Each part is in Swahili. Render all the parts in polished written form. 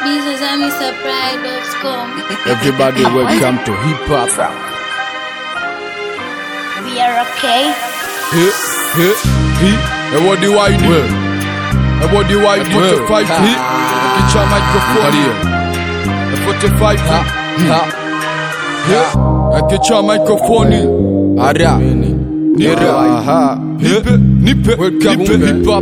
Everybody welcome to hip hop. We are okay. And what do I do? And what do I do? 45 feet. Get your microphone here. 45 feet. Get your microphone here. Ara. Nipe. Welcome to hip hop.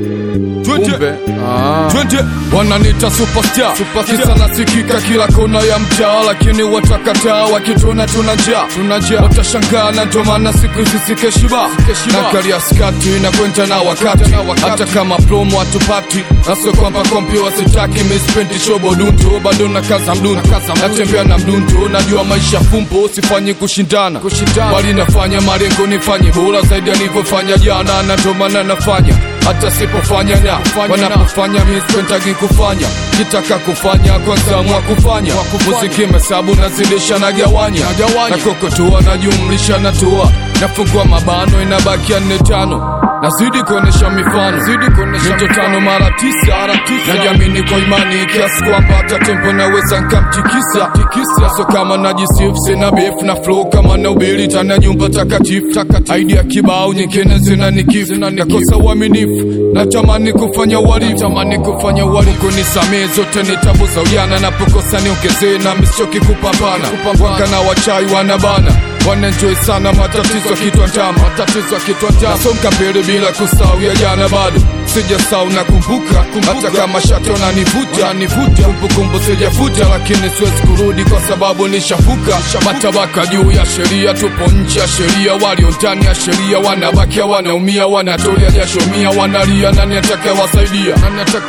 20 wananita superstar, kisa nasikika kila kona ya mtaa, lakini watakataa wakituona tunajaa, watashangaa na ndo maana siku hizi sikeshiba na karia skati na kwenda na wakati, hata kama promo hatupati, naso kwamba kompi wasitaki, mispendi shobo dunto, bado na kaza mdunto, natembea na mdunto, najua maisha fumbo, sifanyi kushindana, bali nafanya malengo nifanye bora zaidi nilivyofanya jana, na ndo maana nafanya hata sipofanya na wanapofanya mispentagi kufanya, kitaka kufanya kwanza mwa kufanya, muziki mesabu nazidisha na gawanya, na kokotua na jumlisha na toa, nafungua mabano inabakia 4-5, nazidi kuonesha mifano, mito 5 mara 9, najiamini kwa imani kiasi kwamba hata tempo naweza nkamtikisa, so kama najisifu sina beef na flow kama na ubiri tana nyumba takatifu, idea kibao nyingine zina nikifu, nakosa uaminifu, natamani kufanya uhalifu, kunisamee zote ni tabu za ujana, napokosa niongezee na misichoki kupambana, waka na wachai wanabana, wanenjoy sana matatizo kitwa ndama, nasonga mbele bila kusahau ya jana, bado sijasahau na kumbuka, hata kama shati unanivuta, kumbukumbu sijafuta, lakini siwezi kurudi kwa sababu nishafuka matabaka juu ya sheria, tupo nje ya sheria, walio ndani ya sheria wanabakia wanaumia, wanatolea jasho mia, wanalia, nani atakayewasaidia?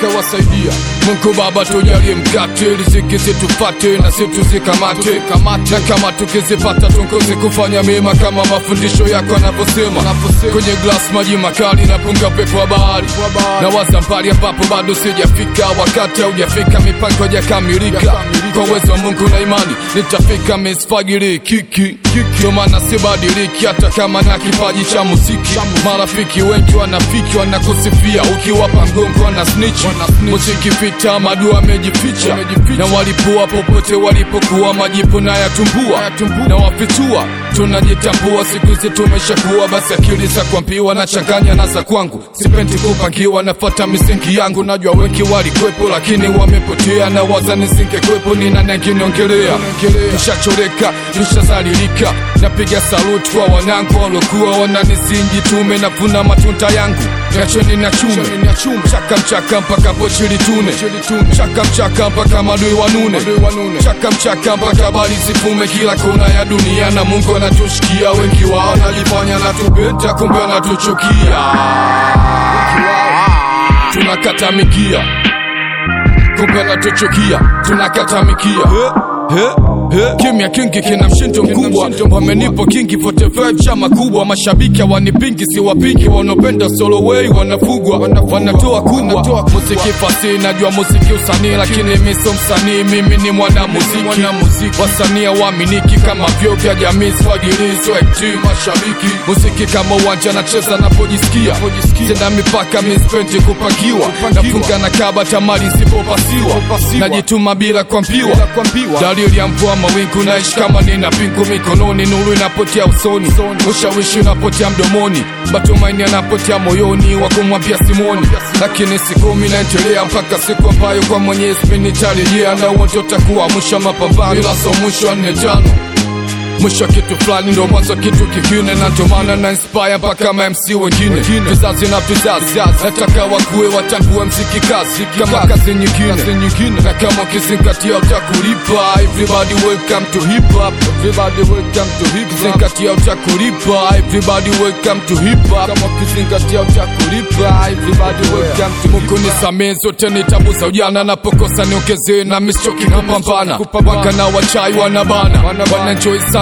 Mungu Baba tujalie mkate, riziki zitupate na sisi tuzikamate, na kama tukizipata tungozi kufanya mema kama mafundisho yako yanavyosema, kwenye glass maji makali na punga pepo wa bahari, na waza mbali ambapo bado sijafika, wakati haujafika, mipango haijakamilika, kwa uwezo wa Mungu na imani nitafika, misfagiri kiki ndio maana sibadiliki, hata kama na kipaji cha muziki, marafiki wengi wanafiki wanakusifia, ukiwapa mgongo wana snitch, muziki vita madua amejificha, na walipua popote walipokuwa, majipu na yatumbua, na wafitua tunajitambua, siku hizi tumeshakuwa, basi akili za kuambiwa na changanya na za kwangu, sipendi kupangiwa, nafuata misingi yangu, najua wengi walikwepo lakini wamepotea, na waza nisingekwepo ni nani angeniongelea, tushachoreka tushazalilika, napiga salute kwa wanangu walokuwa wananisingi, tume navuna matunda yangu, niacheni na chume, chaka mpaka pochili tune, chaka mpaka madui wanune, chaka mpaka bali zifume kila kona ya dunia, na Mungu anatushikia, wengi wao wanajifanya na tupenda kumbe wanatuchukia, tunakata mikia kumbe wanatuchukia, tunakata mikia. Kimya kingi kina mshindo mkubwa, wamenipo kingi 45 chama kubwa, mashabiki wanipingi si wapingi, wanopenda solo way wanafugwa, wanatoa kubwa, muziki fasi najua muziki usanii, lakini mimi sio msanii, mimi ni mwana muziki, wasanii waaminiki kama vyo vya jamii, swagilizo active mashabiki, muziki kama uwanja nacheza napojisikia, sina mipaka mispendi kupakiwa, nafunga na kaba tamari sipopasiwa, najituma bila kuambiwa, dalili ya mvua mawingu, naishi kama nina pingu mikononi, nuru inapotea usoni, ushawishi unapotea mdomoni, matumaini yanapotea moyoni, wakumwambia Simoni, lakini siku mimi naendelea mpaka siku ambayo kwa Mwenyezi mimi nitarejea, na uonjo utakuwa mwisho mapambano, bila so mwisho 4-5, mwisho kitu fulani ndo mwanzo kitu kingine, na ndo maana na inspire mpaka MC wengine, vizazi na vizazi, nataka wakue watambue mziki kazi kama kazi nyingine, na kama ukizingatia utakulipa, everybody welcome to hip hop, zingatia utakulipa, everybody welcome to hip hop, kama ukizingatia utakulipa, everybody welcome to Mungu nisamee zote ni tabu za ujana, napokosa niongezee na misichoki kupambana, waka na wachai wanabana, wanenjoy sana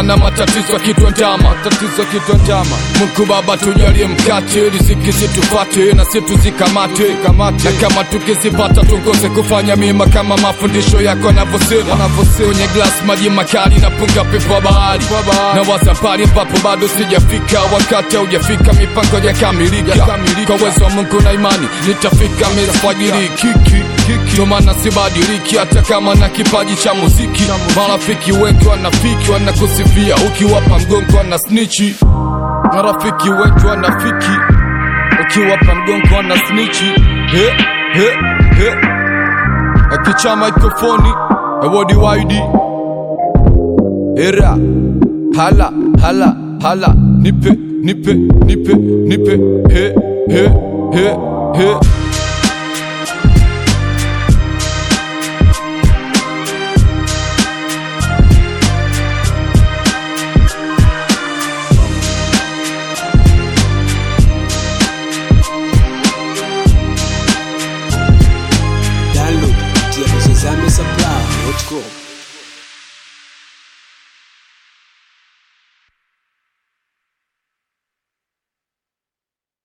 maana matatizo kitwandama, tatizo kitwandama. Mungu Baba tujalie mkate, riziki situfate na situzikamate, na kama tukizipata tungoze kufanya mema kama mafundisho yako yanavyosema. Kwenye glass maji makali na punga pepo wa bahari, na wazapari ambapo bado sijafika, wakati hujafika mipango ya kamilika. Kwa uwezo wa Mungu na imani nitafika mezfajiri kiki. Ndio maana sibadiliki hata kama na kipaji cha muziki. Marafiki wengi wanafiki, wanakusifia ukiwapa mgongo na snitchi. Marafiki wengi wanafiki, ukiwapa mgongo na snitchi. Akicha microphone Ewodi Wide Era hala hala hala, nipe nipe nipe nipe he he he he.